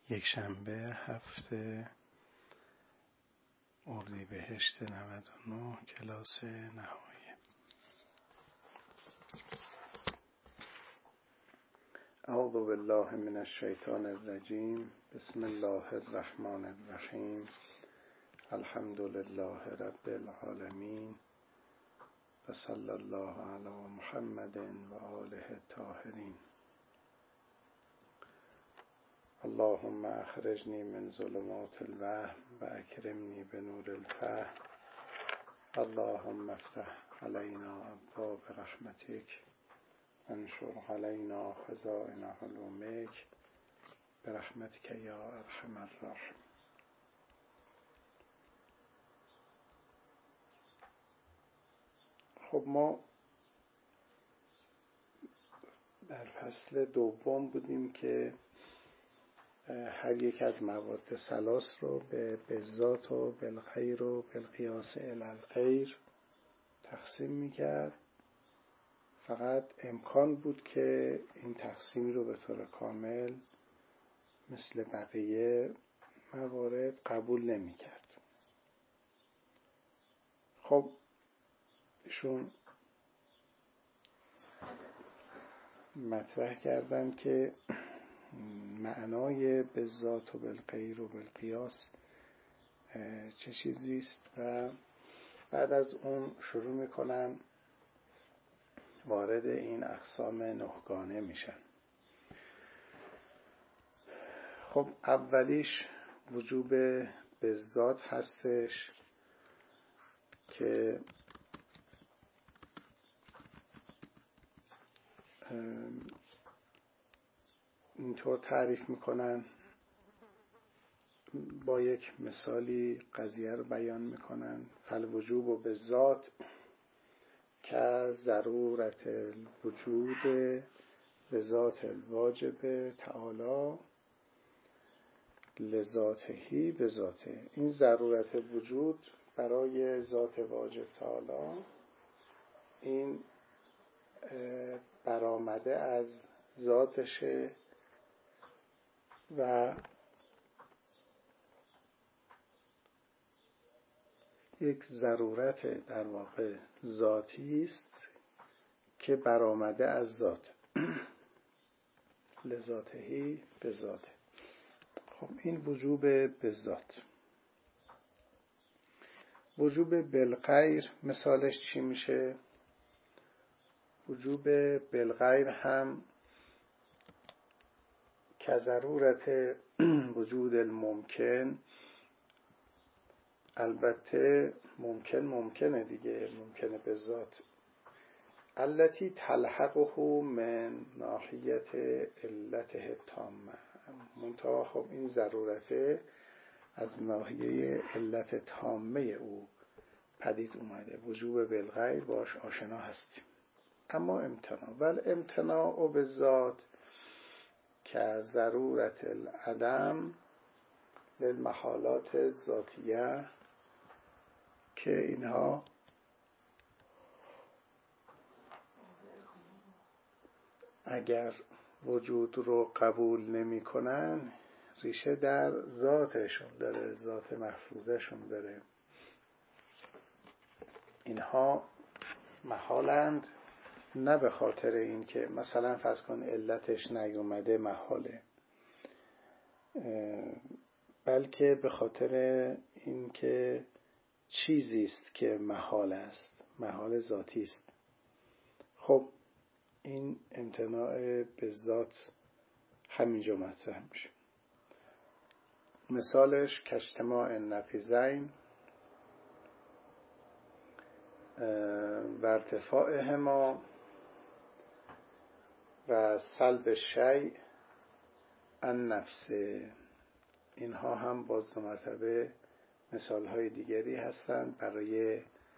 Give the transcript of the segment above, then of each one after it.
یک شنبه 7 اردیبهشت 99 کلاس نهایی. اعوذ بالله من الشیطان الرجیم. بسم الله الرحمن الرحیم. الحمد لله رب العالمین و صلی الله علی محمد و آله الطاهرین. اللهم اخرجنی من ظلمات الوهم و اکرمنی بنور الفهم. اللهم افتح علینا ابواب رحمتک وانشر علینا خزائن علومک برحمتک یا ارحم الراحمین. خب ما در فصل دوم بودیم که هر یک از مواد ثلاث رو به بالذات و بالغیر و بالقیاس الی الغیر تقسیم میکرد. فقط امکان بود که این تقسیمی رو به طور کامل مثل بقیه موارد قبول نمیکرد. خب ایشون مطرح کردن که معنای بالذات و بالغیر و بالقیاس چه چیزیست و بعد از اون شروع میکنن وارد این اقسام نهگانه میشن. خب اولیش وجوب بالذات هستش که اینطور تعریف میکنن، با یک مثالی قضیه رو بیان میکنن. فالوجوب و بالذات که ضرورت الوجود لذات الواجب تعالی لذاته بذاته. این ضرورت وجود برای ذات واجب تعالی این برآمده از ذاتشه و یک ضرورت در واقع ذاتی است که برآمده از ذات لذاته به ذاته. خب این وجوب به ذات. وجوب بالغیر مثالش چی میشه؟ وجوب بالغیر هم که ضرورت وجود الممکن، البته ممکنه دیگه، ممکنه به ذات، التي تلحقه من ناحیت علته تامه. منتها خب این ضرورت از ناحیه علت تامه او پدید اومده. وجوب بالغیر باش آشنا هستیم. اما امتناع والامتناع بالذات که ضرورت العدم للمحالات ذاتیه، که اینها اگر وجود رو قبول نمی کنن ریشه در ذاتشون داره، ذات محفوظشون داره. اینها محالند، نه به خاطر این که مثلا فرض کن علتش نیومده محاله، بلکه به خاطر این که چیزی است که محال است، محال ذاتی است. خب این امتناع به ذات همینجا مطرح میشه. مثالش کاجتماع النقیضین و ارتفاعهما و سلب الشیء عن نفسه. اینها هم باز دو مرتبه مثالهای دیگری هستند برای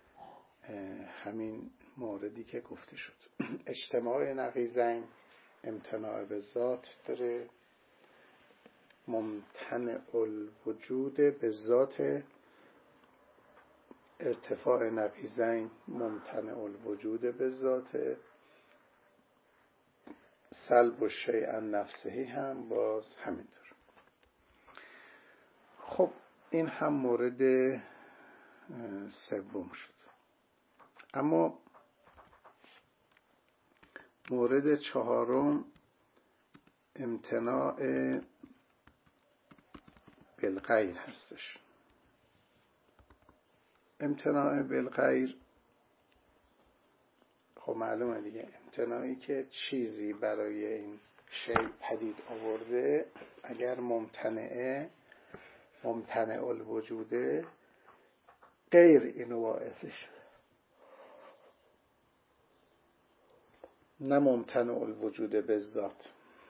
همین موردی که گفته شد. اجتماع نقیضین امتناع به ذات داره، ممتنع الوجود به ذات. ارتفاع نقیضین ممتنع الوجود به ذات. سلب الشیء عن نفسه هم باز همینطور. خب این هم مورد سوم شد. اما مورد چهارم امتناع بالغیر هستش. امتناع بالغیر خب معلومه دیگه، امتناعی که چیزی برای این شیء پدید آورده اگر ممتنع الوجوده غیر اینو باعثش، نه ممتنع الوجود به ذات،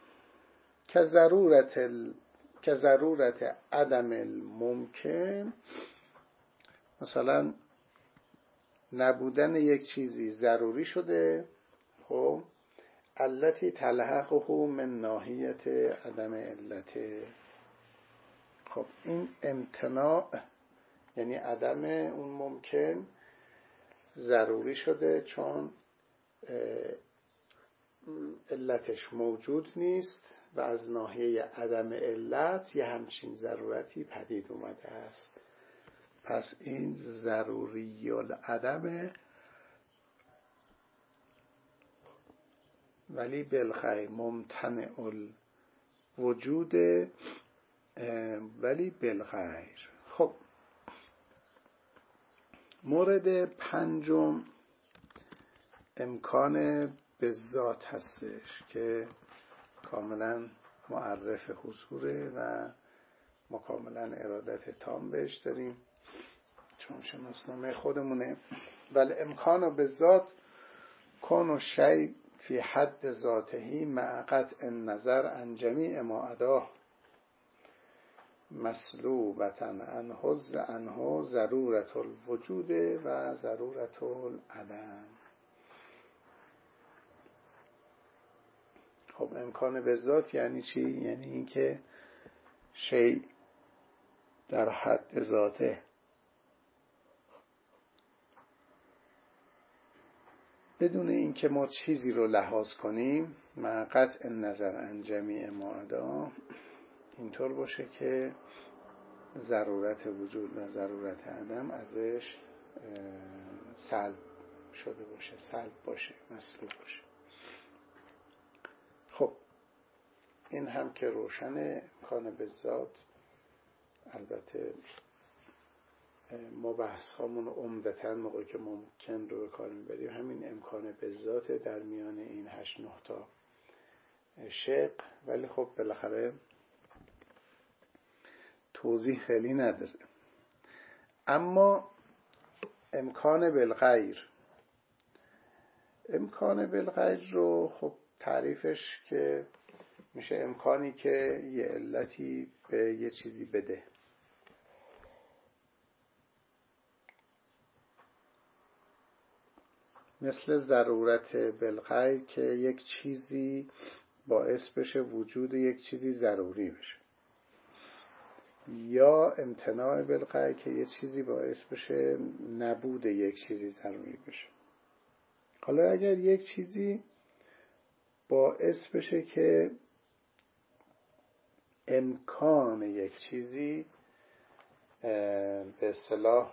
که ضرورت عدم الممکن. مثلا نبودن یک چیزی ضروری شده، خب التی تلحقه من ناحیت عدم علت. خب این امتناع یعنی عدم اون ممکن ضروری شده چون علتش موجود نیست و از ناحیه عدم علت یه همچین ضرورتی پدید اومده است. پس این ضروری العدمه، ولی بالخیر ممتنع الوجود ولی بالخیر. خب مورد پنجم امکان بالذات هستش که کاملا معرف حضوره و ما کاملا ارادت تام بهش داریم چون شناسنامه خودمونه. ولی امکان بالذات کون شیء فی حد ذاته مع قطع النظر عن جمیع ما عداه مسلوبة عنه ضرورت الوجود و ضرورت العدم. خب امکان بالذات یعنی چی؟ یعنی اینکه شیء در حد ذاته بدون اینکه ما چیزی رو لحاظ کنیم مع قطع نظر عن جمیع ما عدا اینطور باشه که ضرورت وجود و ضرورت عدم ازش سلب شده باشه، سلب باشه، مسلوب باشه. خب این هم که روشن امکان بالذات. البته ما بحث هامون عمدتاً موقعی که ممکن رو به کار میبریم همین امکان بالذات در میان این 8-9 تا شق، ولی خب بالاخره توضیح خیلی نداره. اما امکان بالغیر، امکان بالغیر رو خب تعریفش که میشه امکانی که یه علتی به یه چیزی بده. مثل ضرورت بالغیر که یک چیزی باعث بشه وجود یک چیزی ضروری بشه، یا امتناع بالغیر که یک چیزی باعث بشه نبود یک چیزی ضروری بشه. حالا اگر یک چیزی باعث بشه که امکان یک چیزی به اصطلاح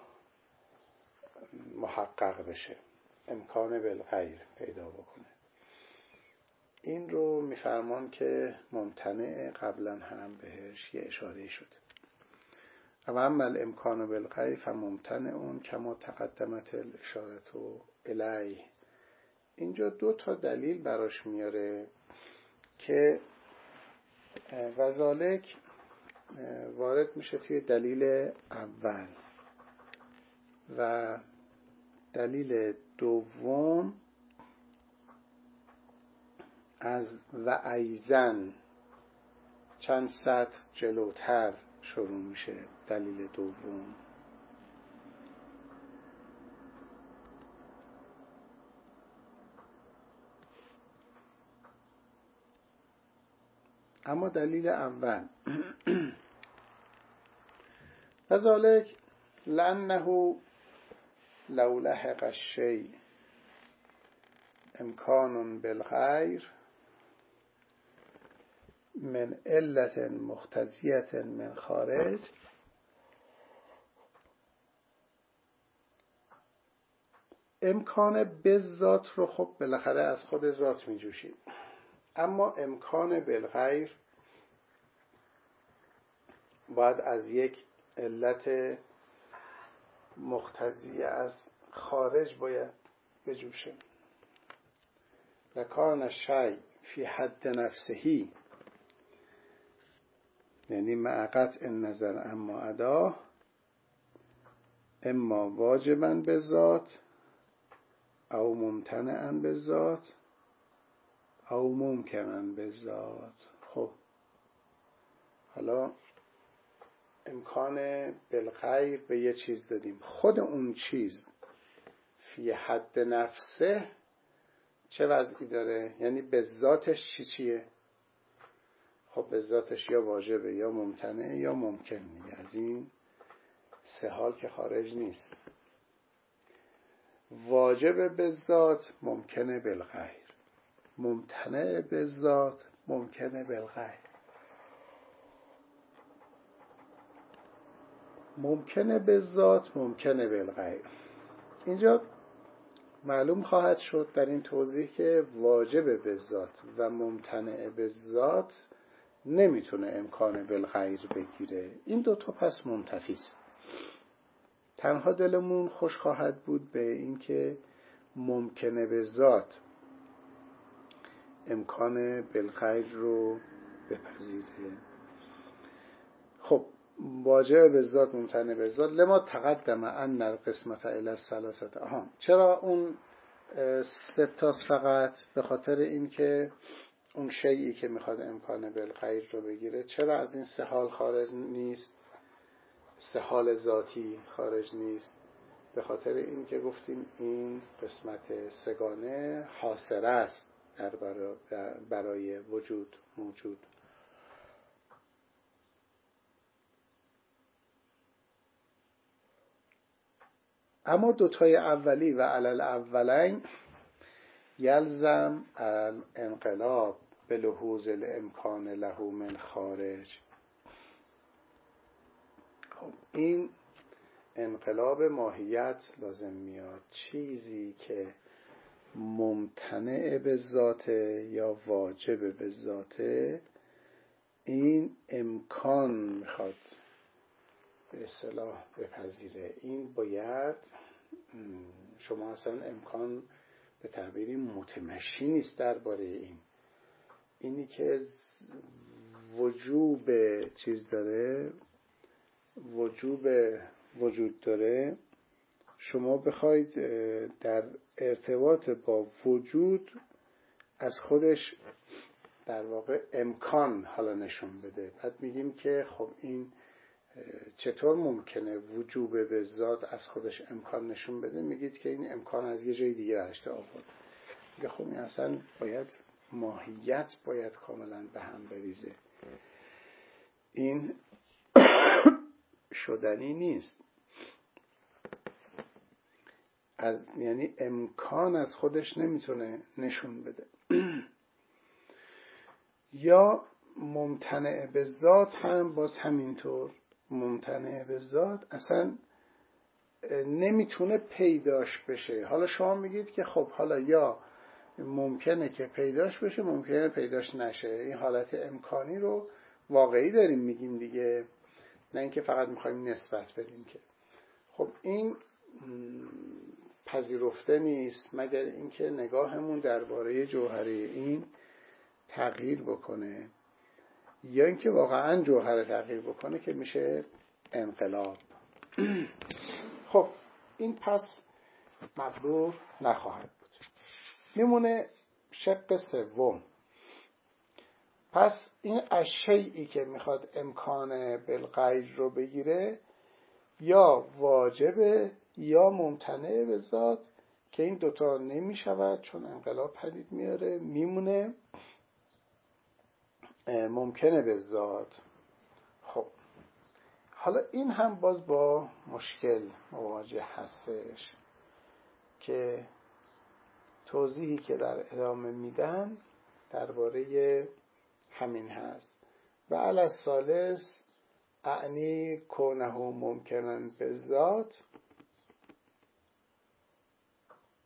محقق بشه، امکان بالغیر پیدا بکنه، این رو میفرمان که ممتنع قبلا هم بهش یه اشاره شده. و اما الامکان بالغیر فممتنع اون کما تقدمت الاشارت الیه. اینجا 2 تا دلیل براش میاره که وذالک وارد میشه توی دلیل اول و دلیل دوم از و ایزن چند سطر جلوتر شروع میشه. دلیل دوم اما دلیل اول وذالک لأنه لو لحق الشیء امکان بالغیر من علت مختزیت من خارج امکان بالذات رو خب بالاخره از خود ذات می جوشیم، اما امکان بالغیر باید از یک علت مقتضی از خارج باید بجوشه. لکان شیء فی حد نفسهی، یعنی مع قطع النظر اما اداه، اما واجبا بالذات او ممتنعا بالذات او ممکنا بالذات. خب حالا امکان بالغیر به یه چیز دادیم، خود اون چیز فی حد نفسه چه وضعی داره؟ یعنی به ذاتش چیه؟ خب به ذاتش یا واجبه یا ممتنعه یا ممکن. از این سه حال که خارج نیست. واجب به ذات، ممکنه بالغیر، ممتنع به ذات، ممکنه بالغیر. ممکنه به ذات، ممکنه بالغیر. اینجا معلوم خواهد شد در این توضیح که واجب به ذات و ممتنع به ذات نمیتونه امکان بالغیر بگیره. این دوتا پس منتفیست. تنها دلمون خوش خواهد بود به این که ممکنه به ذات امکان بالغیر رو بپذیره. خب واجب به ذات، ممتنع به ذات. لما تقدم ان القسمت الی الثلاثه. چرا اون ستاست؟ فقط به خاطر این که اون شیئی که میخواد امکان بالغیر رو بگیره چرا از این سه حال خارج نیست؟ سه حال ذاتی خارج نیست. به خاطر این که گفتیم این قسمت سگانه حاصره است برای وجود موجود. اما دوتای اولی و علل اولین یلزم الانقلاب به لحوظ الامکان له من خارج. خب این انقلاب ماهیت لازم میاد. چیزی که ممتنع به ذاته یا واجب به ذاته، این امکان میخواد به اصطلاح بپذیره. این باید شما اصلا امکان به تعبیری متمشی نیست درباره اینی که وجوب چیز داره، وجوب وجود داره. شما بخواید در ارتباط با وجود از خودش در واقع امکان حالا نشون بده. بعد میگیم که خب این چطور ممکنه وجوب به ذات از خودش امکان نشون بده؟ میگید که این امکان از یه جای دیگه برشته آورد. میگه خب این اصلا باید ماهیت باید کاملا به هم بریزه. این شدنی نیست. یعنی امکان از خودش نمیتونه نشون بده. یا ممتنع به ذات هم باز همینطور. ممتنع به ذات اصلا نمیتونه پیداش بشه. حالا شما میگید که خب حالا یا ممکنه که پیداش بشه، ممکنه پیداش نشه. این حالت امکانی رو واقعی داریم میگیم دیگه، نه اینکه فقط میخوایم نسبت بدیم. که خب این پذیرفته نیست مگر اینکه نگاهمون درباره جوهره این تغییر بکنه، یا اینکه واقعا جوهره تغییر بکنه که میشه انقلاب. خب این پس مقدور نخواهد بود. میمونه شق سوم. پس این اشیئی که میخواد امکان بالغیر رو بگیره یا واجبه یا ممتنع به ذات، که این دوتا نمیشود چون انقلاب پدید میاره. میمونه ممکنه به ذات. خب حالا این هم باز با مشکل مواجه هستش که توضیحی که در ادامه میدن درباره همین هست. و علی الثالث اعنی کونه ممکنن به ذات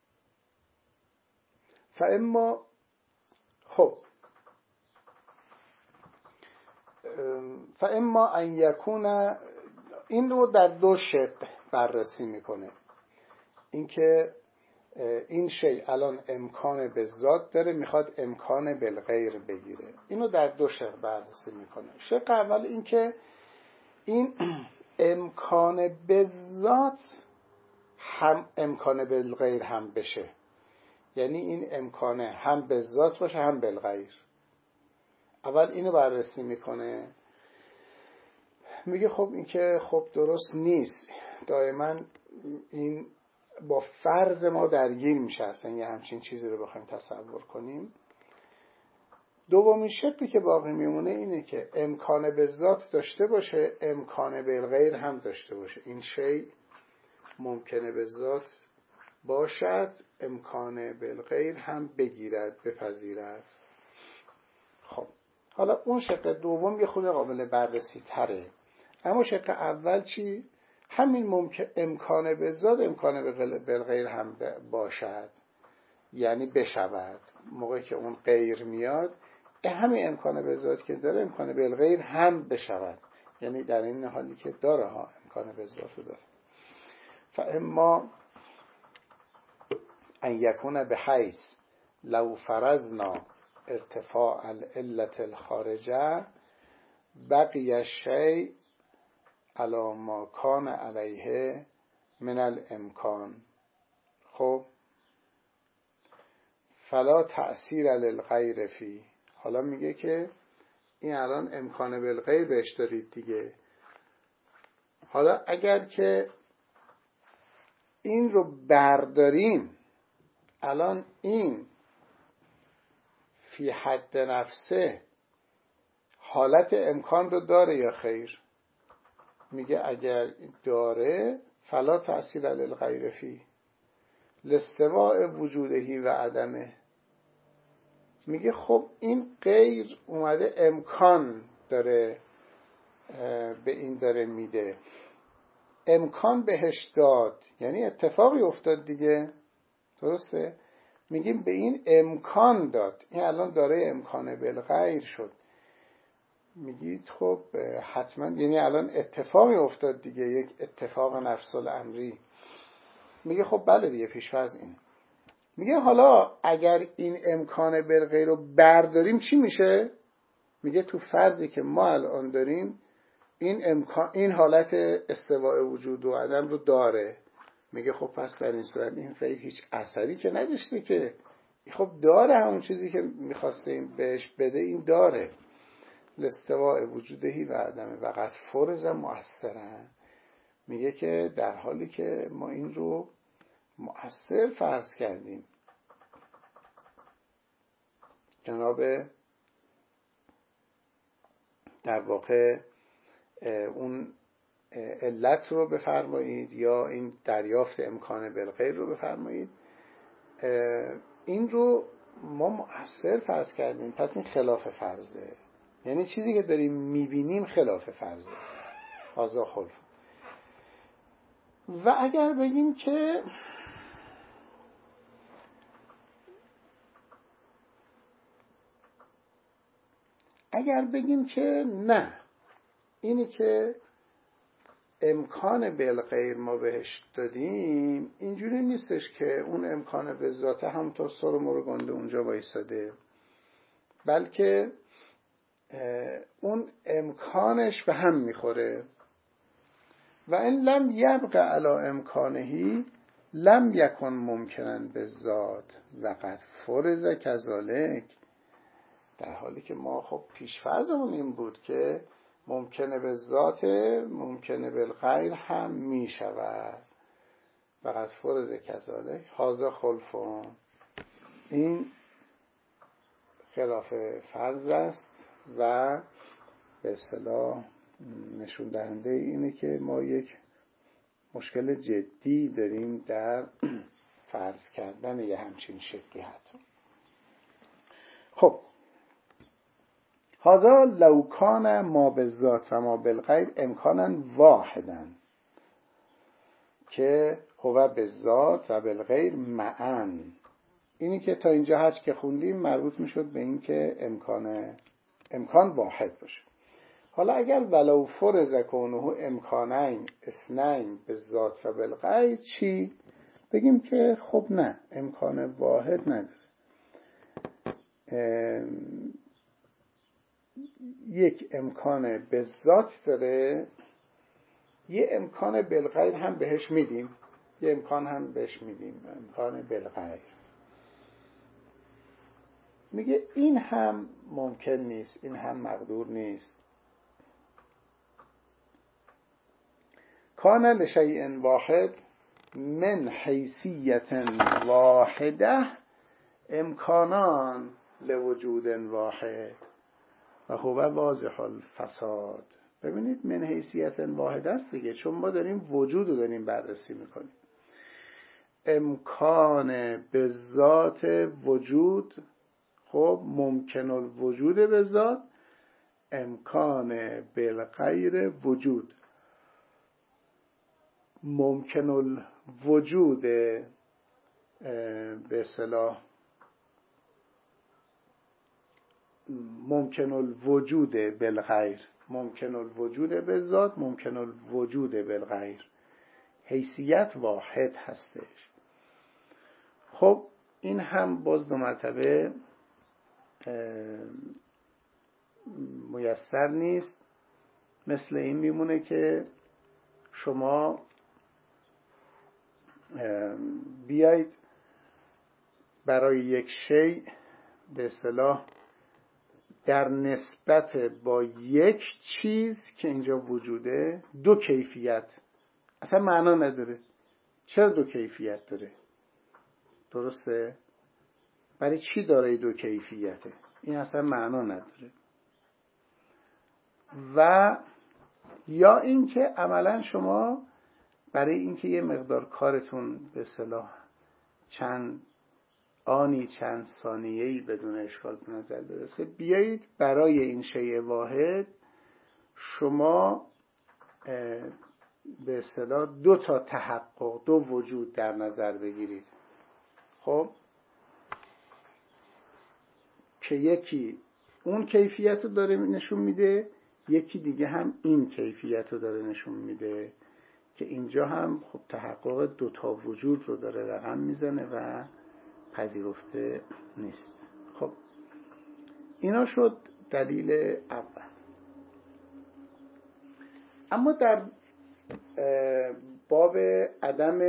فاما خب فاما ان یکون، این رو در دو شق بررسی میکنه. اینکه این شی الان امکان به ذات داره، میخواد امکان بالغیر بگیره. اینو در دو شق بررسی میکنه. شق اول اینکه این امکان به ذات هم امکان بالغیر هم بشه، یعنی این امکان هم به ذات باشه هم بالغیر. اول اینو بررسی میکنه، میگه خب این که خب درست نیست، دائما این با فرض ما درگیر میشه اصلا یه همچین چیزی رو بخوایم تصور کنیم. دومین شقی که باقی میمونه اینه که امکان به ذات داشته باشه، امکان بالغیر هم داشته باشه. این شی ممکنه به ذات باشد، امکان بالغیر هم بگیرد، بپذیرد. خب حالا اون شق دوم یه خود قابل بررسی تره، اما شق اول چی؟ همین امکان به ذات امکان بالغیر هم باشد، یعنی بشود. موقعی که اون غیر میاد، همین امکان به ذات که داره امکان بالغیر هم بشود، یعنی در این حالی که داره ها امکان به ذات داره. فاما ان یکون بحیث لو فرضنا ارتفاع العلة الخارجه بقی الشیء علی ما کان علیه من الامکان. خب فلا تأثیر للغیر فی. حالا میگه که این الان امکان بالغیر بهش دارید دیگه. حالا اگر که این رو برداریم، الان این فی حد نفسه حالت امکان رو داره یا خیر؟ میگه اگر داره فلا تأثیر للغیر فی لاستواء وجودهی و عدمه. میگه خب این غیر اومده امکان داره به این داره میده، امکان بهش داد، یعنی اتفاقی افتاد دیگه، درسته؟ میگیم به این امکان داد، این الان داره امکان بالغیر شد. میگید خب حتما یعنی الان اتفاقی افتاد دیگه، یک اتفاق نفس الامری. میگه خب بله دیگه، پیش‌فرض اینه. میگه حالا اگر این امکان بالغیر رو برداریم چی میشه؟ میگه تو فرضی که ما الان داریم این حالت استواء وجود و عدم رو داره. میگه خب پس در این صورت این غیر هیچ اثری که نداشته که، خب داره همون چیزی که میخواستیم بهش بده، این داره. لاستواء وجودهی و عدمه و قد فرض مؤثرن. میگه که در حالی که ما این رو مؤثر فرض کردیم، جناب در واقع اون علت رو بفرمایید یا این دریافت امکان بالغیر رو بفرمایید، این رو ما مؤثر فرض کردیم، پس این خلاف فرضه، یعنی چیزی که داریم میبینیم خلاف فرضه. هذا خلف. و اگر بگیم که نه، اینی که امکان بالغیر ما بهش دادیم اینجوری نیستش که اون امکان به ذاته همونطور سر و مرو گنده اونجا وایساده، بلکه اون امکانش به هم میخوره. و این لم یبقى علی امکانهی لم یکن ممکنن به ذات و قد فرض کذالک. در حالی که ما خب پیش‌فرضمون این بود که ممکنه به ذات ممکنه بالغیر هم می شود و قد فرض کذالک هذا خلفون. این خلاف فرض است و به اصطلاح نشون دهنده اینه که ما یک مشکل جدی داریم در فرض کردن یه همچین شکلی. حتی خب هذا لو کان ما بالذات و ما بالغیر امکانا واحدا که هو بالذات و بالغیر معا. اینی که تا اینجا هست که خوندیم مربوط میشد به این که امکان واحد باشه. حالا اگر ولو فرض کونه امکانین اثنین بالذات و بالغیر چی؟ بگیم که خب نه، امکان واحد نداره، یک امکان بالذات داره، یه امکان بالغیر هم بهش میدیم، یه امکان هم بهش میدیم، امکان بالغیر. میگه این هم ممکن نیست، این هم مقدور نیست. کان لشیء واحد من حیثیت واحده امکانان لوجود واحد و هو واضح الفساد. ببینید من حیثیت واحد است دیگه، چون ما داریم وجود رو داریم بررسی میکنیم. امکان به ذات وجود، خب ممکن الوجود به ذات، امکان بالغیر وجود، ممکن الوجود به اصطلاح ممکن الوجود بالغیر، ممکن الوجود به ذات، ممکن الوجود بالغیر، حیثیت واحد هستش. خب این هم باز دو مرتبه میسر نیست. مثل این میمونه که شما بیایید برای یک شیء به اصطلاح در نسبت با یک چیز که اینجا وجوده دو کیفیت، اصلا معنا نداره. چرا دو کیفیت داره؟ درسته؟ برای چی داره دو کیفیته؟ این اصلا معنا نداره. و یا اینکه عملا شما برای اینکه یه مقدار کارتون به اصطلاح چند آنی چند ثانیه‌ای بدون اشکال به نظر برسه، بیایید برای این شیء واحد شما به اصطلاح دو تا تحقق، دو وجود در نظر بگیرید. خب که یکی اون کیفیت رو داره نشون میده، یکی دیگه هم این کیفیت رو داره نشون میده که اینجا هم خب تحقق دو تا وجود رو داره رقم میزنه و پذیرفته نیست. خب اینا شد دلیل اول. اما در باب عدم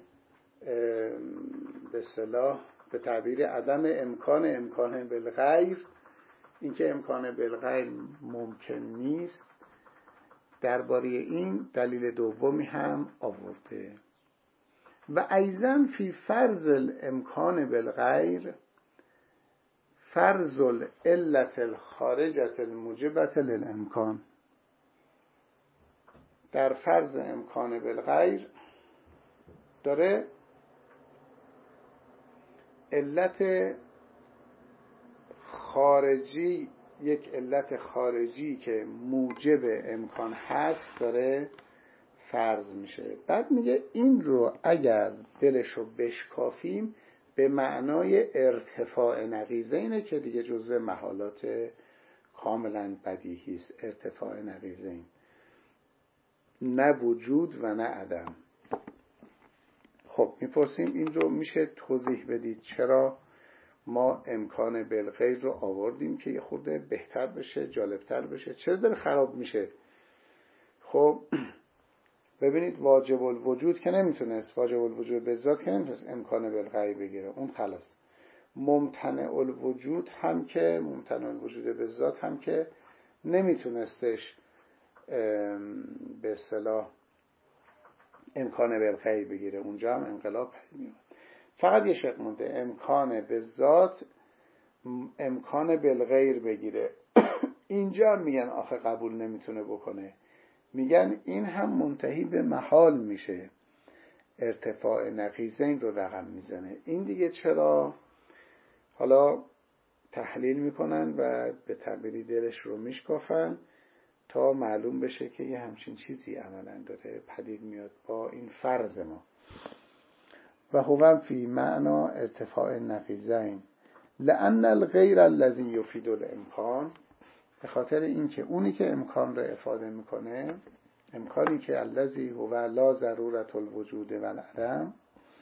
به اصطلاح به تعبیر عدم امکان بالغیر، اینکه امکان بالغیر ممکن نیست، درباره این دلیل دومی هم آورده. و ایضا فی فرض الامکان بالغیر فرض العلت الخارجة الموجبة للامکان. در فرض امکان بالغیر داره علت خارجی، یک علت خارجی که موجب امکان هست داره فرض میشه. بعد میگه این رو اگر دلشو بشکافیم به معنای ارتفاع نقیضینه که دیگه جزء محالات کاملا بدیهی است. ارتفاع نقیضین، نه وجود و نه عدم. خب میپرسیم این رو میشه توضیح بدید چرا ما امکان بالغیر رو آوردیم که یه خورده بهتر بشه، جالبتر بشه، چرا داره خراب میشه؟ خب ببینید واجب الوجود که نمیتونست، واجب الوجود به ذات که نمیتونست امکان بالغیر بگیره، اون خلاص. ممتنع الوجود هم که ممتنع الوجود به ذات هم که نمیتونستش به اصطلاح امکان بالغیر بگیره، اونجا هم انقلاب میاد. فقط یه شرط مونده، امکان به ذات امکان بالغیر بگیره. اینجا میگن آخه قبول نمیتونه بکنه، میگن این هم منتهی به محال میشه، ارتفاع نقیضین رو رقم میزنه. این دیگه چرا؟ حالا تحلیل میکنن و به تعبیری دلش رو میشکافن تا معلوم بشه که یه همچین چیزی عملا داره پدید میاد با این فرض ما. و هو فی معنا ارتفاع نقیضین لأن الغیر الذی یفید الامکان، به خاطر اینکه اونی که امکان را افاده میکنه، امکانی که الذی هو لا ضرورت الوجود و العدم،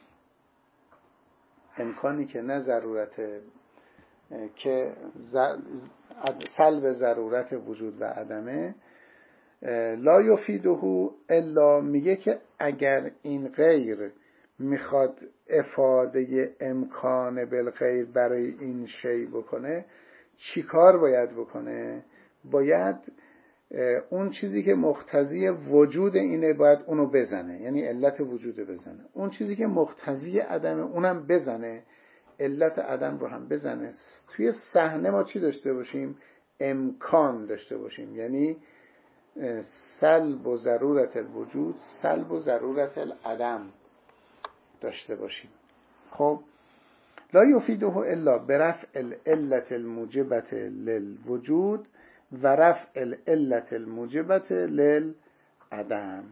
امکانی که نه ضرورت، که سلب ضرورت وجود و عدمه، لا یفیده الا، میگه که اگر این غیر میخواد افاده امکان بالغیر برای این شی بکنه، چی کار باید بکنه؟ باید اون چیزی که مقتضی وجود اینه باید اونو بزنه، یعنی علت وجود بزنه. اون چیزی که مقتضی عدمه اونم بزنه، علت عدم رو هم بزنه. توی صحنه ما چی داشته باشیم؟ امکان داشته باشیم، یعنی سلب و ضرورت الوجود، سلب و ضرورت العدم داشته باشیم. خب لا یفیده الا برفع العلت الموجبت للوجود و رفع العلت الموجبت للعدم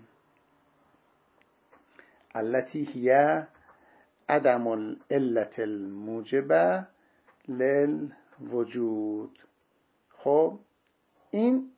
التي هي عدم العلت الموجبه للوجود. خب این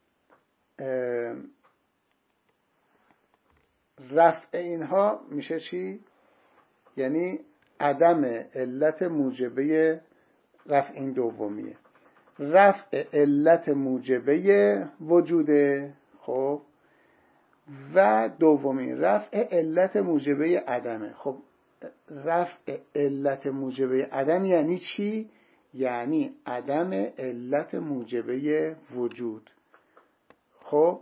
رفع اینها میشه چی؟ یعنی عدم علت موجبه رفع، این دومیه. رفع علت موجبه وجوده، خب، و دومی رفع علت موجبه عدمه. خب رفع علت موجبه عدم یعنی چی؟ یعنی عدم علت موجبه وجود. خب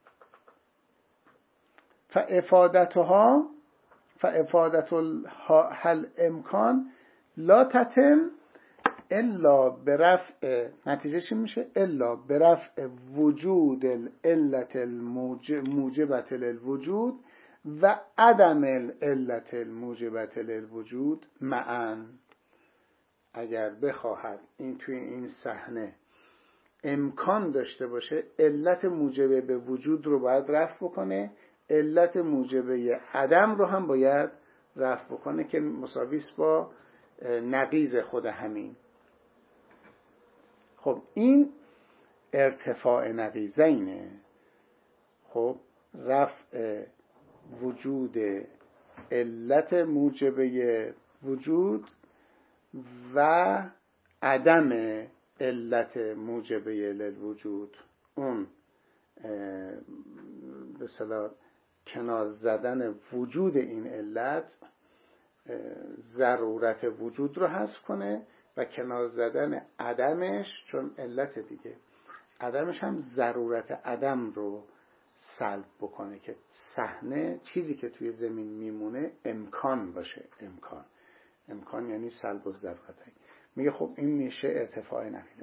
فافادت الحل امکان لا تتم الا برفع، نتیجه چی میشه؟ الا برفع وجود العلت الموجبت للوجود و عدم العلت الموجبت للوجود معا. اگر بخواهد این توی این صحنه امکان داشته باشه، علت موجبه به وجود رو باید رفع بکنه، علت موجبه عدم رو هم باید رفع بکنه که مساویس با نقیض خود همین. خب این ارتفاع نقیضینه. خب رفع وجود علت موجبه وجود و عدم علت موجبه للوجود، اون به اصطلاح کنار زدن وجود این علت ضرورت وجود رو حذف کنه و کنار زدن عدمش، چون علت دیگه، عدمش هم ضرورت عدم رو سلب بکنه که صحنه چیزی که توی زمین میمونه امکان باشه. امکان یعنی سلب و ضرورت. میگه خب این میشه ارتفاع نقیضه.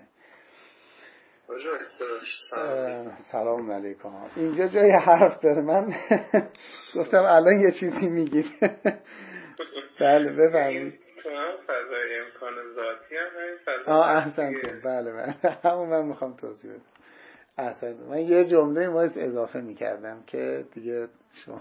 سلام علیکم. اینجا جای حرف داره، من گفتم الان یه چیزی میگید. بله بفرمایید. تو هم فضای امکان ذاتی هم همین فضا. احسنتون. بله همون من میخوام توضیح بدم. احسنتون. من یه جمله باید اضافه میکردم که دیگه شما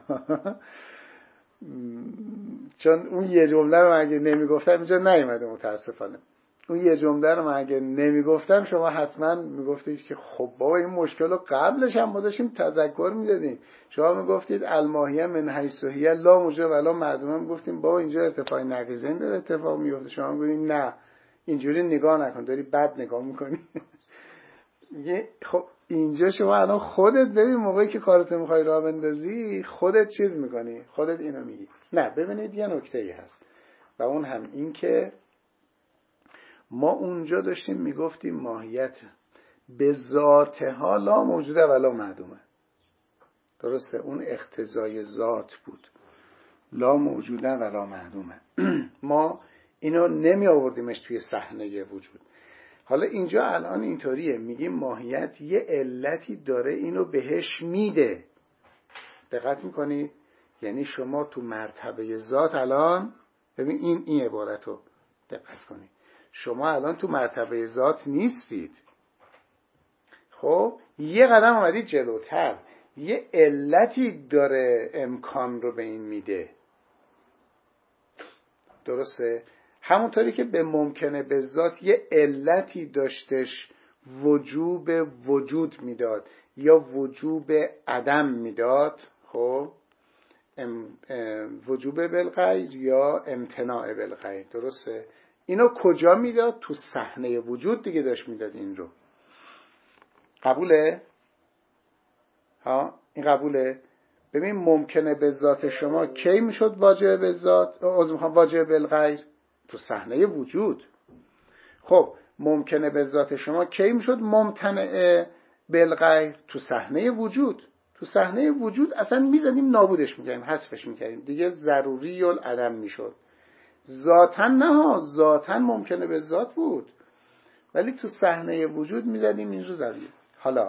چون اون یه جمله رو اگه نمیگفتم اینجا نیومده متاسفانه. اون یه جمله رو من اگه نمیگفتم شما حتما میگفتید که خب بابا این مشکل رو قبلش هم ما داشتیم تذکر میدادیم. شما میگفتید الماهیه من حیث هی لا موجب ولا معدومه، میگفتیم بابا اینجا ارتفاع نقیضین داره اتفاق میفته. شما میگفتید نه اینجوری نگاه نکن، داری بد نگاه میکنی. خب اینجا شما الان خودت ببین موقعی که کارتو میخوای راه بندازی خودت چیز میکنی، خودت اینو میگی. نه ببینید یه نکته‌ای هست و اون هم این که ما اونجا داشتیم میگفتیم ماهیت به ذاتها لا موجوده ولا معدومه. درسته؟ اون اقتضای ذات بود، لا موجوده ولا معدومه. ما اینو نمی آوردیمش توی صحنه وجود. حالا اینجا الان اینطوریه، میگیم ماهیت یه علتی داره اینو بهش میده. دقت میکنید؟ یعنی شما تو مرتبه ذات الان ببین این عبارتو دقت کنید، شما الان تو مرتبه ذات نیستید. خب یه قدم اومدید جلوتر، یه علتی داره امکان رو به این میده. درسته؟ همونطوری که به ممکنه به ذات یه علتی داشتش وجوب وجود میداد یا وجوب عدم میداد، خب وجوب بالغیر یا امتناع بالغیر، درسته؟ اینو کجا میداد؟ تو صحنه وجود دیگه داشت میداد این رو. قبوله؟ ها این قبوله؟ ببین ممکنه به ذات شما کی میشد واجب به ذات، واجب بالغیر؟ تو صحنه وجود. خب ممکنه به ذات شما کی میشد ممتنع بالغیر؟ تو صحنه وجود. تو صحنه وجود اصلا میزدیم نابودش میکردیم، حذفش میکردیم، دیگه ضروری العدم میشد. ذاتاً نه، ذاتاً ممکنه به ذات بود، ولی تو صحنه وجود میزدیم این رو ضروری. حالا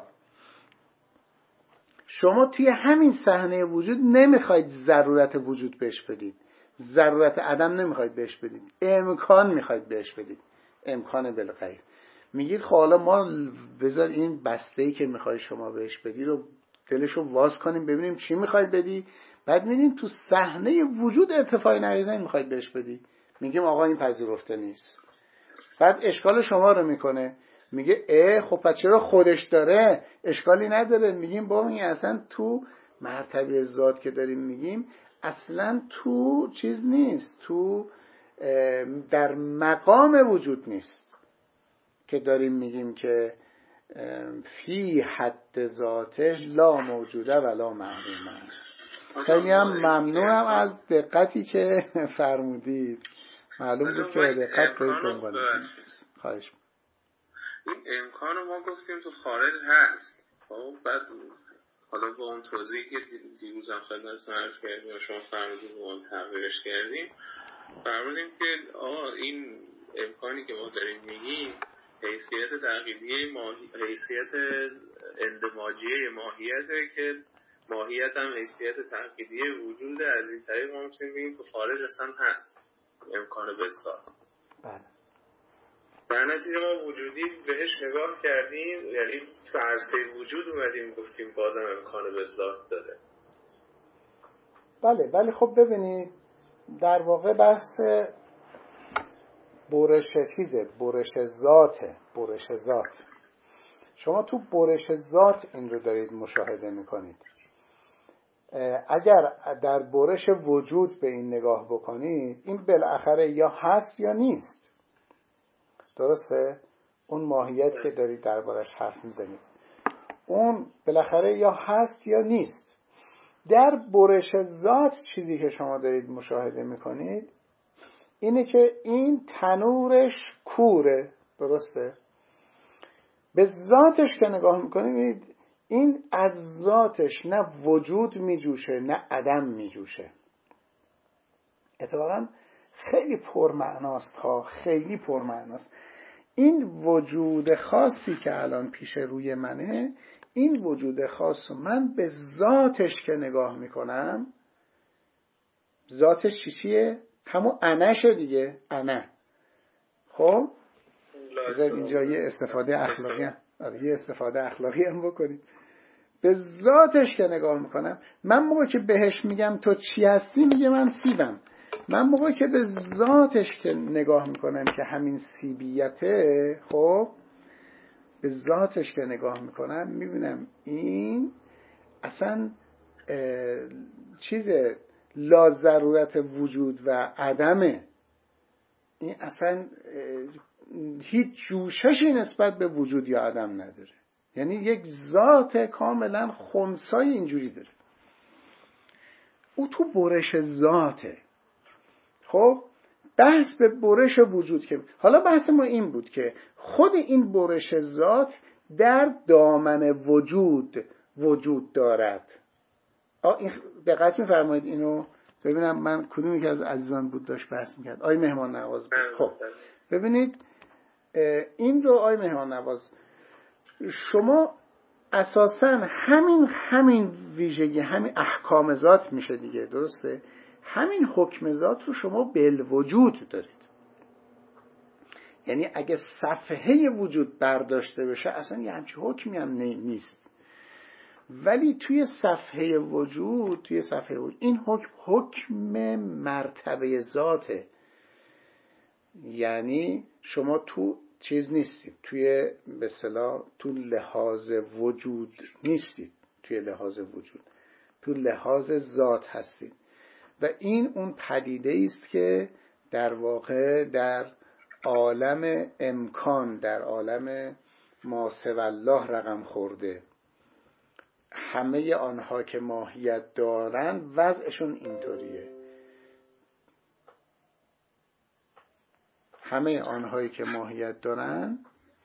شما توی همین صحنه وجود نمیخواید ضرورت وجود بهش بدید، ضرورت عدم نمیخواید بهش بدید، امکان میخواید بهش بدید، امکان بالغیر. میگید خب حالا ما بذار این بسته‌ای که میخوای شما بهش بدی رو دلشو واز کنیم ببینیم چی میخواید بدی، بعد میبینیم تو صحنه وجود ارتفاع نقیضه میخواید بهش بدی، میگیم آقا این پذیرفته نیست. بعد اشکال شما رو میکنه، میگه خب پس چرا خودش داره اشکالی نداره. میگیم با این اصلا تو مرتبه ذات که داریم میگیم اصلا تو چیز نیست، تو در مقام وجود نیست که داریم میگیم که فی حد ذاتش لا موجوده ولا معلومه. خیلی هم ممنونم از دقتی که فرمودید، معلوم بود که دقت دارید دنبال خواهش. این امکان رو ما گفتیم تو خارج هست، خب بعد حالا با اون توضیحی که دیروز هم خدمتتون عرض کردیم و شما فرمودید اون تغییرش کردیم، فرمودیم که این امکانی که ما داریم میگیم حیثیت تقییدیه حیثیت اندماجیه ماهیته که ماهیت هم حیثیت تقییدیه وجوده. از این طریق ما میتونیم بگیم تو خارج اصلا هست امکان بذات. در نتیجه ما وجودی بهش نگاه کردیم، یعنی تو عرصه وجود اومدیم گفتیم بازم امکان بذات داره. بله خب ببینید در واقع بحث برش ذات. شما تو برش ذات این رو دارید مشاهده میکنید. اگر در برش وجود به این نگاه بکنید این بالاخره یا هست یا نیست، درسته؟ اون ماهیت که دارید دربارش حرف میزنید اون بالاخره یا هست یا نیست. در برش ذات چیزی که شما دارید مشاهده میکنید اینه که این تنورش کوره، درسته؟ به ذاتش که نگاه میکنید این از ذاتش نه وجود میجوشه نه عدم میجوشه. اتفاقا خیلی پرمعناست خیلی پرمعناست. این وجود خاصی که الان پیش روی منه، این وجود خاص من به ذاتش که نگاه میکنم، ذاتش چیه؟ همون انشه دیگه، انه. خب بذار اینجا یه استفاده اخلاقی هم بکنید. به ذاتش که نگاه میکنم، من موقع که بهش میگم تو چی هستی میگه من سیبم. من موقعی که به ذاتش که نگاه میکنم که همین سیبیته، خب به ذاتش که نگاه میکنم میبینم این اصلا چیز لا ضرورت وجود و عدمه. این اصلا هیچ جوششی نسبت به وجود یا عدم نداره، یعنی یک ذات کاملا خنثی اینجوری داره. او تو برش ذاته. خب بحث به برش وجود که حالا بحث ما این بود که خود این برش ذات در دامن وجود دارد. این دقت می‌فرمایید اینو ببینم من کدومی که از عزیزان بود داشت بحث می‌کرد. آقای مهمان نواز بود. خب ببینید این رو آقای مهمان نواز شما اساساً همین ویژگی همین احکام ذات میشه دیگه، درسته؟ همین حکم ذات رو شما بالوجود دارید. یعنی اگه صفحه وجود برداشته بشه اصلا یه همچین حکمی هم نیست، ولی توی صفحه وجود این حکم مرتبه ذاته. یعنی شما تو چیز نیستید، توی به اصطلاح تو لحاظ وجود نیستید، توی لحاظ وجود، تو لحاظ ذات هستید. و این اون پدیده است که در واقع در عالم امکان، در عالم ما سوی الله رقم خورده. همه آنها که ماهیت دارن وضعشون اینطوریه. همه آنهایی که ماهیت دارن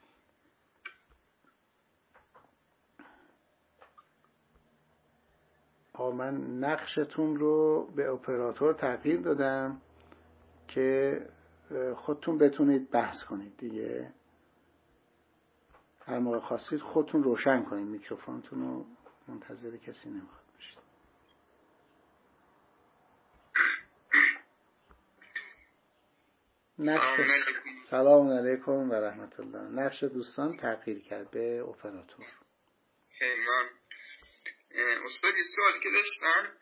من نقشتون رو به اپراتور تغییر دادم که خودتون بتونید بحث کنید دیگه. هر موقع خواستید خودتون روشن کنید میکروفونتون رو، منتظر کسی نمیخواد باشید. سلام علیکم و رحمت الله. نقش دوستان تغییر کرد به اپراتور. من استاد یه سوالی که داشتم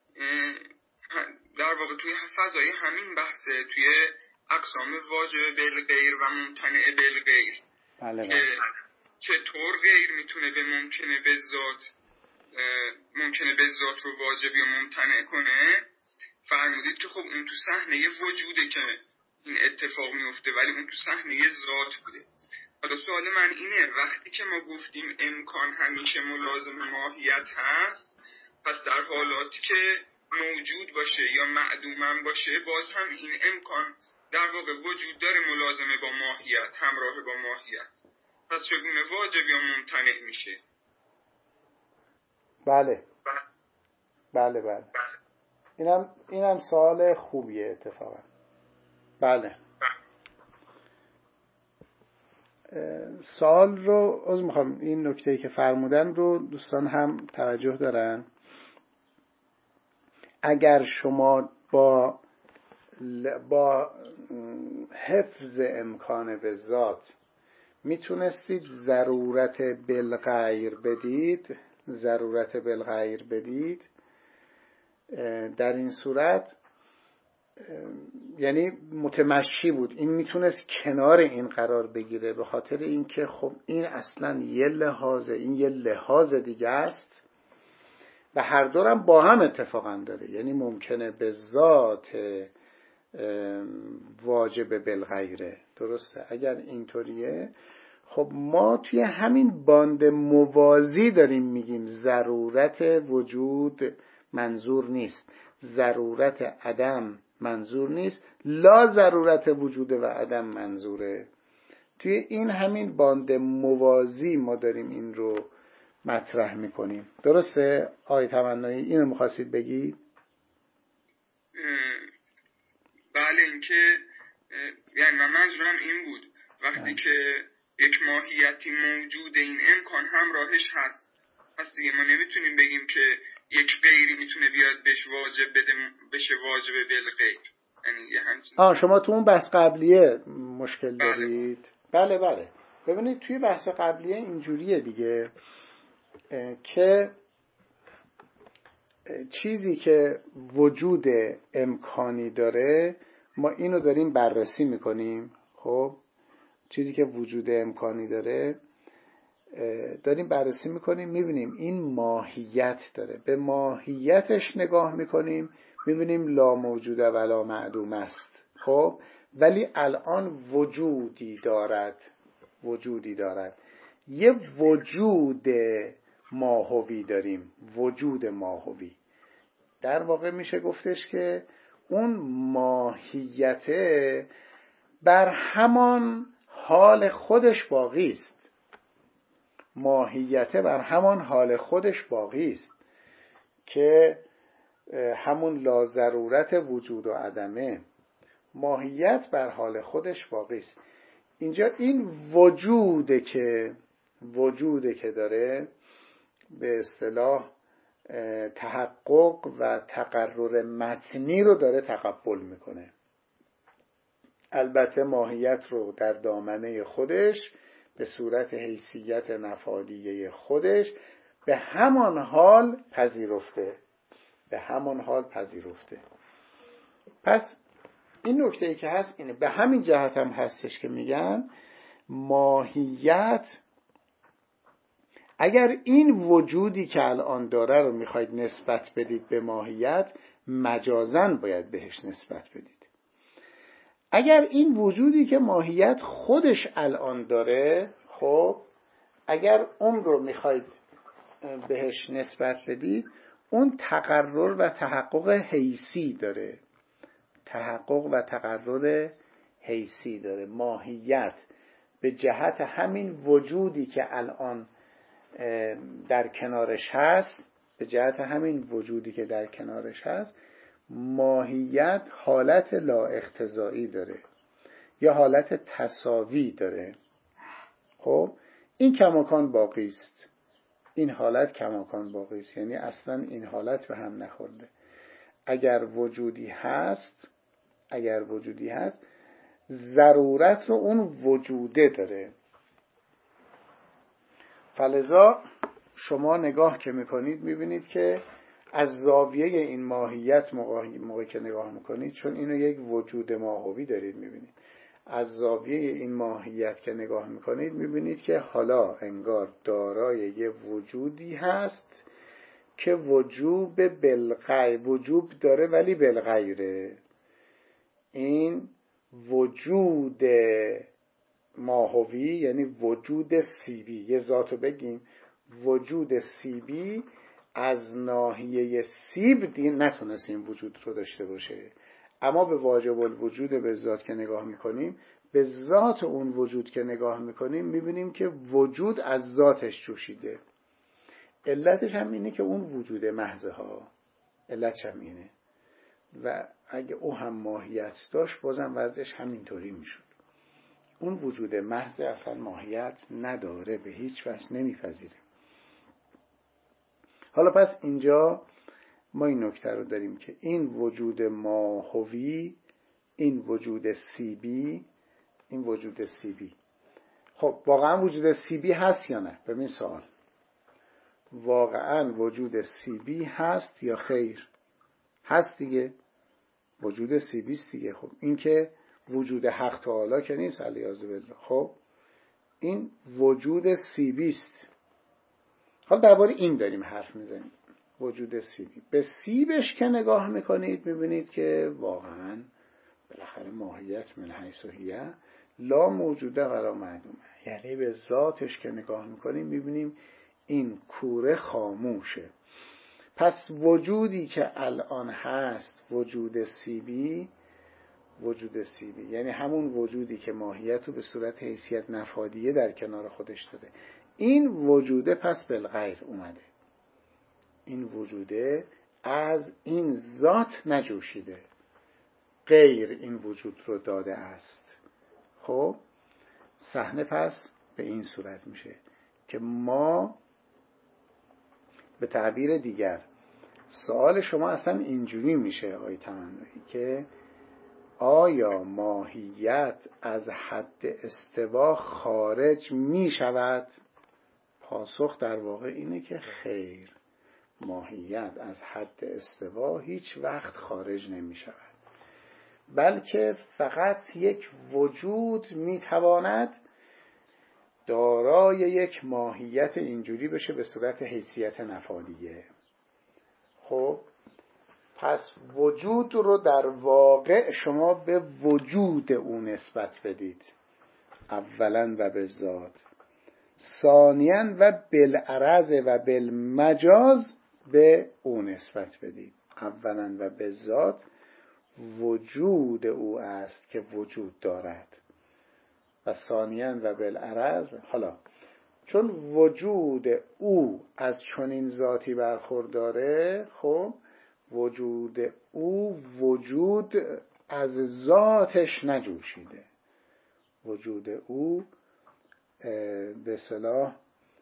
در واقع توی فضای همین بحثه، توی اقسام واجب بالغیر و ممتنع بالغیر، که چطور غیر میتونه به ممکنه به ذات رو واجب یا ممتنع کنه. فرمودید که خب اون تو صحنه وجوده که این اتفاق میفته، ولی اون تو صحنه ذات بوده. حالا سوال من اینه، وقتی که ما گفتیم امکان همیشه ملازم ماهیت هست، پس در حالاتی که موجود باشه یا معدوم باشه، باز هم این امکان در واقع وجود داره ملازمه با ماهیت، همراه با ماهیت. پس چگونه واجب یا ممتنع میشه؟ بله. اینم سوال خوبیه اتفاقا. بله. سوال رو میخوام این نکته‌ای که فرمودن رو دوستان هم توجه دارن. اگر شما با حفظ امکان به ذات میتونستید ضرورت بالغیر بدید، در این صورت یعنی متمشی بود، این میتونست کنار این قرار بگیره، به خاطر اینکه خب این اصلا یه لحاظه، این یه لحاظ دیگه است و هر دورم با هم اتفاقا داره. یعنی ممکنه به ذات واجب بالغیره. درسته؟ اگر اینطوریه خب ما توی همین باند موازی داریم میگیم ضرورت وجود منظور نیست، ضرورت عدم منظور نیست، لا ضرورت وجود و عدم منظوره. توی این همین باند موازی ما داریم این رو مطرح میکنیم. درسته؟ آقای تمنایی اینو میخواستید بگید؟ بله، اینکه یعنی من منظورم این بود وقتی که یک ماهیتی موجود، این امکان همراهش هست، پس دیگه ما نمیتونیم بگیم که یک غیری میتونه بیاد بشه واجب بالغیر. یعنی یه همچین. شما تو اون بحث قبلیه مشکل دارید؟ بله. ببینید توی بحث قبلیه اینجوریه دیگه که چیزی که وجود امکانی داره ما اینو داریم بررسی میکنیم. خب چیزی که وجود امکانی داره داریم بررسی میکنیم، میبینیم این ماهیت داره، به ماهیتش نگاه میکنیم، میبینیم لا موجوده ولا معدوم است. خب ولی الان وجودی دارد. یه وجود ماهوی داریم، وجود ماهوی. در واقع میشه گفتش که اون ماهیت بر همان حال خودش باقی است، که همون لا ضرورت وجود و عدمه. ماهیت بر حال خودش باقی است. اینجا این وجوده که داره به اصطلاح تحقق و تقرر متنی رو داره تقبل میکنه. البته ماهیت رو در دامنه خودش به صورت حیثیت نفادیه خودش به همان حال پذیرفته. پس این نکته‌ای که هست اینه، به همین جهت هم هستش که میگن ماهیت، اگر این وجودی که الان داره رو میخواید نسبت بدید به ماهیت، مجازاً باید بهش نسبت بدید. اگر این وجودی که ماهیت خودش الان داره، خب اگر اون رو میخواید بهش نسبت بدید، اون تقرر و تحقق حیثی داره، تحقق و تقرر حیثی داره. ماهیت به جهت همین وجودی که الان در کنارش هست، به جهت همین وجودی که در کنارش هست، ماهیت حالت لا اقتضایی داره یا حالت تساوی داره. خب این کماکان باقی است، این حالت کماکان باقی است، یعنی اصلا این حالت به هم نخورده. اگر وجودی هست ضرورت رو اون وجوده داره. فلذا شما نگاه که میکنید میبینید که از زاویه این ماهیت موقعی که نگاه میکنید، چون اینو یک وجود ماهوی دارید میبینید، از زاویه این ماهیت که نگاه میکنید میبینید که حالا انگار دارای یه وجودی هست که وجوب داره ولی بالغیره. این وجود ماهوی یعنی وجود سیبی، یه ذاتو بگیم وجود سیبی از ناحیه سیب دیگه نتونست این وجود رو داشته باشه، اما به واجب الوجود به ذات که نگاه میکنیم، به ذات اون وجود که نگاه میکنیم میبینیم که وجود از ذاتش جوشیده. علتش هم اینه که اون وجود محضه ها، علتش هم اینه. و اگه او هم ماهیت داشت بازم وضعش همینطوری میشد. اون وجود محض اصلا ماهیت نداره، به هیچ وجه نمیپذیره. حالا پس اینجا ما این نکته رو داریم که این وجود ماهوی، این وجود سیبی، خب واقعا وجود سیبی هست یا نه؟ ببین سوال، واقعا وجود سیبی هست یا خیر؟ هست دیگه، وجود سیبی است دیگه. خب این که وجود حق تعالی که نیست علیاذ بالله. خب این وجود سیبی است. حالا درباره این داریم حرف میزنیم، وجود سیبی. به سیبش که نگاه میکنید میبینید که واقعا بالاخره ماهیت من حیث هی لا موجوده ولا معدومه، یعنی به ذاتش که نگاه میکنیم میبینیم این کوره خاموشه. پس وجودی که الان هست وجود سیبی یعنی همون وجودی که ماهیت رو به صورت حیثیت نفادیه در کنار خودش داره، این وجوده پس بالغیر اومده، این وجوده از این ذات نجوشیده، غیر این وجود رو داده است. خب صحنه پس به این صورت میشه که ما به تعبیر دیگر سوال شما اصلا اینجوری میشه آقای تمنایی که آیا ماهیت از حد استوا خارج میشود؟ پاسخ در واقع اینه که خیر، ماهیت از حد استوا هیچ وقت خارج نمیشود، بلکه فقط یک وجود میتواند دارای یک ماهیت اینجوری بشه به صورت حیثیت نفادیه. خب پس وجود رو در واقع شما به وجود اون نسبت بدید، اولا و به ذات، ثانیاً و بالعرض و بالمجاز به اون نسبت بدید. اولا و به ذات وجود او است که وجود دارد، و ثانیاً و بالعرض. حالا چون وجود او از چنین ذاتی برخورداره، خب وجود او وجود از ذاتش نجوشیده، وجود او به اصطلاح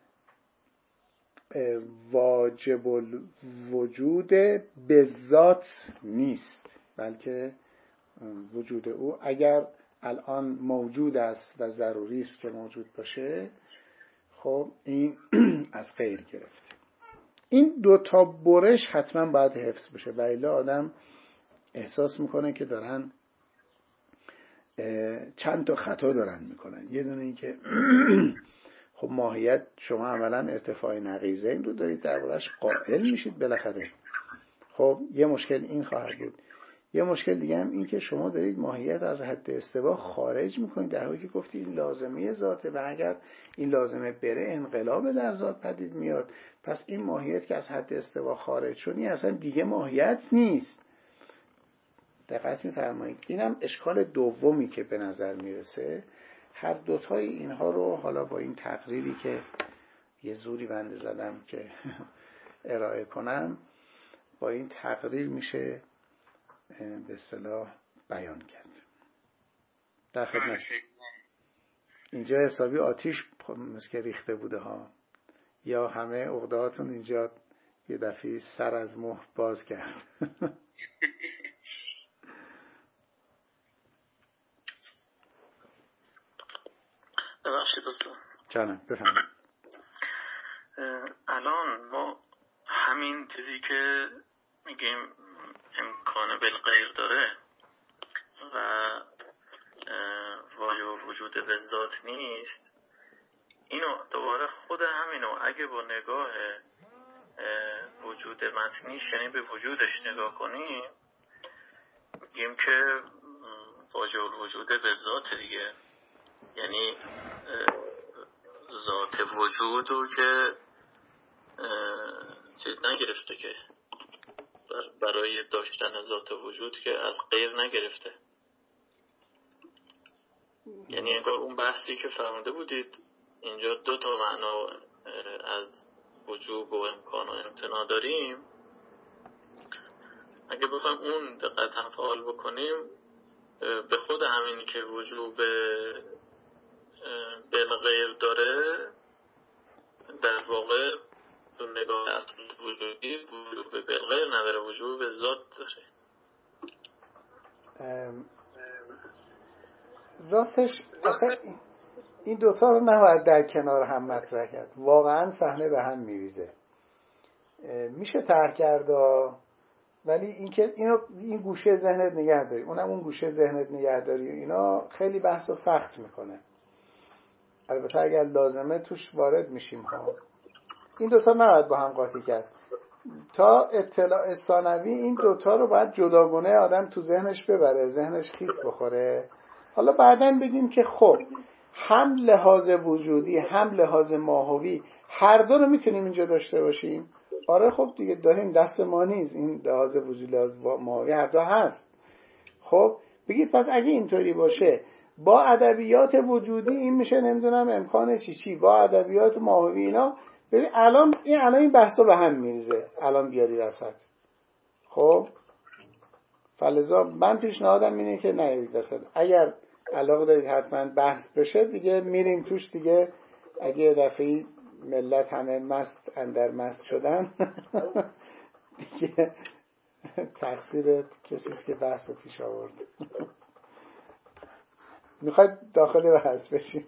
واجب الوجود به ذات نیست، بلکه وجود او اگر الان موجود است و ضروری است که موجود باشه، خب این از غیر گرفته. این دوتا برش حتما باید حفظ بشه، و الا آدم احساس میکنه که دارن چند تا خطا دارن میکنن. یه دونه این که خب ماهیت شما اولا ارتفاع نقیضه این رو دارید دربارش قائل میشید بالاخره. خب یه مشکل این خواهد بود. یه مشکل دیگه هم این که شما دارید ماهیت از حد استوا خارج میکنید، در حالی که گفتی این لازمه ذاته و اگر این لازمه بره انقلاب در ذات پدید میاد. پس این ماهیت که از حد استوا خارج شد این اصلا دیگه ماهیت نیست. دقت می‌فرمایید. اینم اشکال دومی که به نظر میرسه. هر دوتای اینها رو حالا با این تقریری که یه زوری بنده زدم که ارائه کنم، با این تقریر میشه به اصطلاح بیان کرد. در خدمت. اینجا حسابی آتیش مثل که ریخته بوده ها، یا همه عقدهاتون اینجا یه دفعه سر از مهر باز کرد. ببخشید دوستان. جانم بفهمید. الان ما همین چیزی که میگیم امکان بالغیر داره و وجود به ذات نیست، اینو دوباره خود همینو اگه با نگاه وجود متنیش یعنی به وجودش نگاه کنیم، میگیم که واجب الوجود به ذات دیگه، یعنی ذات وجودو که چیز نگرفته، که برای داشتن ذات وجود که از غیر نگرفته. یعنی انگار اون بحثی که فرموده بودید اینجا دو تا معنا از وجوب و امکان و امتناع داریم. اگه بخوایم اون دقیقاً فعال بکنیم، به خود همین که وجوب بالغیر داره، در واقع تو نگاه اصل وجودی وجوب بالغیر نداره، وجوب به ذات داره. راستش اصلا این دوتا رو نباید در کنار هم مطرح کرد. واقعا صحنه به هم میریزه. میشه ترک کرد، ولی اینکه این گوشه ذهنت نگه داری، اونم اون گوشه ذهنت نگه داری، اینا خیلی بحثو سخت میکنه. البته اگر لازمه توش وارد میشیم ها. این دوتا نباید با هم قاطی کرد. تا اطلاع ثانوی این دوتا رو باید جداگونه آدم تو ذهنش ببره، ذهنش خیس بخوره. حالا بعداً بگیم که خب هم لحاظ وجودی هم لحاظ ماهوی هر دو رو میتونیم اینجا داشته باشیم. آره خب دیگه داریم، دست ما نیست، این لحاظ وجودی لحاظ ماهوی هر دو هست. خب بگید پس اگه اینطوری باشه با ادبیات وجودی این میشه نمیدونم امکان چی با ادبیات ماهوی اینا. ببین الان این بحثا به هم میریزه. الان بیاری وسط. خب فلذا من پیشنهادم اینه که نیارید وسط. اگر علاقه دارید حتما بحث بشه دیگه میریم توش دیگه. اگه دفعی ملت همه مست اندر مست شدن دیگه تقصیر کسیست که بحث رو پیش آورد. میخواید داخل بحث بشیم؟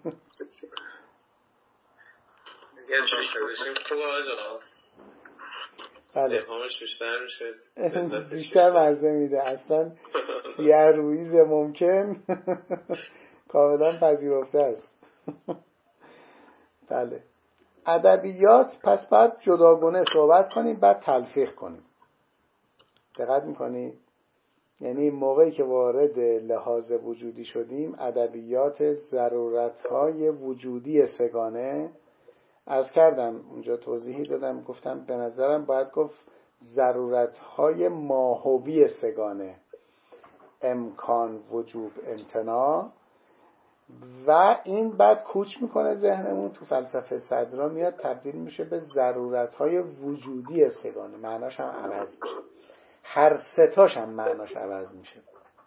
بله. بیشتر میشه، بیشتر مزه میده. اصلا یه رویز ممکن کاملا پذیرفته است. بله. ادبیات پس بعد جداگونه صحبت کنیم، بعد تلفیق کنیم. دقت میکنید؟ یعنی موقعی که وارد لحاظ وجودی شدیم، ادبیات ضرورت‌های وجودی سگانه عرض کردم، اونجا توضیحی دادم، گفتم به نظرم باید گفت ضرورت‌های ماهوی سگانه، امکان، وجوب، امتناع. و این بعد کوچ میکنه ذهنمون تو فلسفه صدرا میاد تبدیل میشه به ضرورت‌های وجودی سگانه. معناش هم عوض میشه، هر ستاش هم معناش عوض میشه.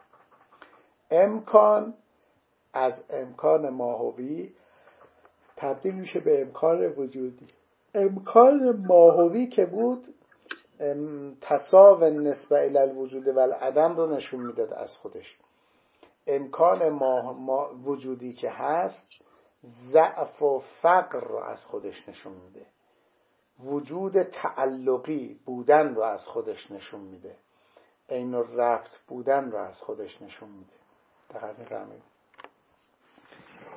امکان از امکان ماهوی تبدیل میشه به امکان وجودی. امکان ماهوی که بود تساو نسبه الی الوجود و العدم رو نشون میداد از خودش. امکان وجودی که هست ضعف و فقر رو از خودش نشون میده. وجود تعلقی بودن رو از خودش نشون میده. عین الربط بودن رو از خودش نشون میده. دقیق می‌فهمید؟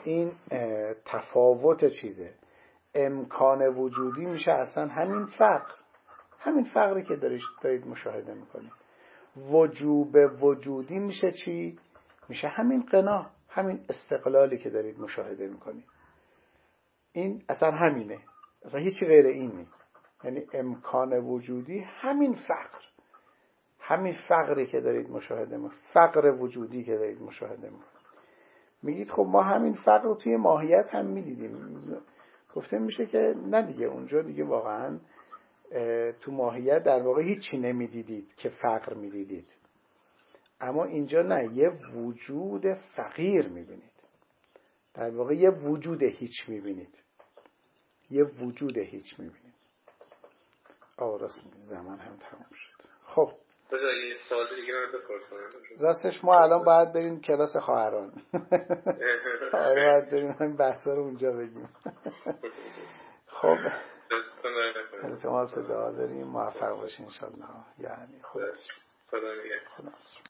این تفاوت چیزه. امکان وجودی میشه اصلا همین فقر، همین فقری که دارید مشاهده میکنید. وجوب وجودی میشه چی؟ میشه همین غنا، همین استقلالی که دارید مشاهده میکنید. این اصلا همینه، اصلا هیچی غیر این نیست. یعنی امکان وجودی همین فقر، همین فقری که دارید مشاهده میکنید، فقر وجودی که دارید مشاهده میکنید. میگید خب ما همین فقر رو توی ماهیت هم میدیدیم. گفته میشه که نه دیگه، اونجا دیگه واقعا تو ماهیت در واقع هیچی نمیدیدید که فقر میدیدید، اما اینجا نه، یه وجود فقیر میبینید، در واقع یه وجود هیچ میبینید، یه وجود هیچ میبینید. راست میگی، زمان هم تموم شد. خب یه سوال دیگه من بپرسم. راستش ما الان باید بریم کلاس خواهران. باید بریم همین بحثا رو اونجا بگیم. خب التماس دعا داریم، موفق باشین انشالله. یعنی خدا